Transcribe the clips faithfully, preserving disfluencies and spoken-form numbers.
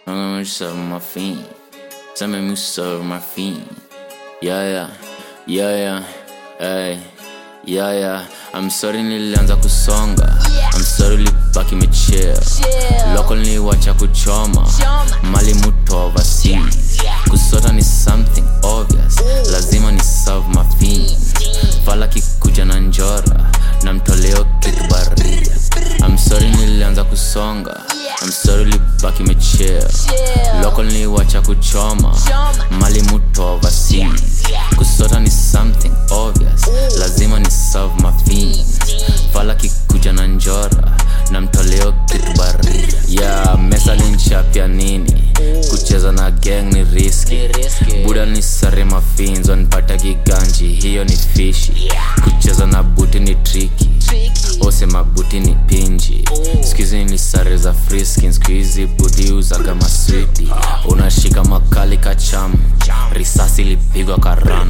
I'm gonna serve my fiend. Tell me me serve my fiend. Yeah, yeah, yeah, yeah, hey, yeah, yeah. I'm sorry nilianza kusonga. I'm sorry libaki mechill. Local ni wacha kuchoma. Mali muto overseas. Kusota ni something obvious. Lazima ni serve my fiend. Fala kikuja na njora. Na mtoleo kitu baridi. I'm sorry nilianza kusonga. I'm sorry libaki mechill. Local ni wacha kuchoma. Mali muto overseas. Kusota ni something obvious. Lazima ni serve my fiend. Fala kikuja na njora. Na mtoleo kitu baridi. Yeah, mesa linchapia nini. Kucheza na gang ni risky. Buda ni sare mafins. Wanipata giganji, hiyo ni fishy. Kucheza na buti ni tricky. Ose mabuti ni pinji. Skizi ni sare za friskin. Skizi buti uza kama sweetie. Unashika makali kachamu. Risasi lipigwa karan.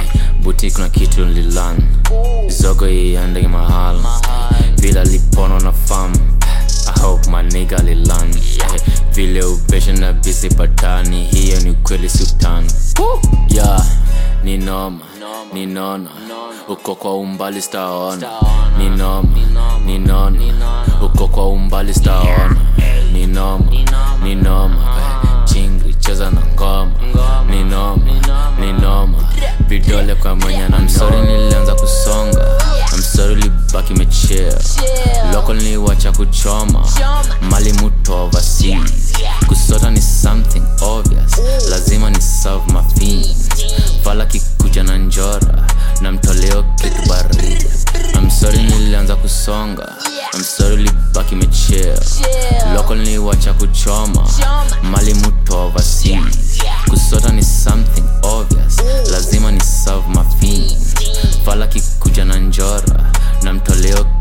Buti kuna kitu nililan. Zogo iende mahal. Vila lipono na fam. I hope my nigga lilan. Vile upesha na bisi patani. Hiyo ni kweli sultan. Yeah, ni noma, ni nona. Uko kwa umbali staona. Ni noma, ni nona. Uko kwa umbali staona. Ni noma, ni noma. Chingri cheza na ngoma. Ni noma, ni noma. Vidole kwa mwenye na I'm sorry nilianza kusonga. I'm sorry libaki mechill. Local ni wacha kuchoma. Mali muto overseas. Kusota ni something obvious. Lazima ni serve my fiend. Fala kikuja na njora. Na mtoleo kitu baridi. I'm sorry nilianza kusonga. I'm sorry libaki mechill. Local ni wacha kuchoma. Mali muto overseas. Kusota ni something obvious. Lazima ni serve my fiend. Fala kikuja na njora. Na mtoleo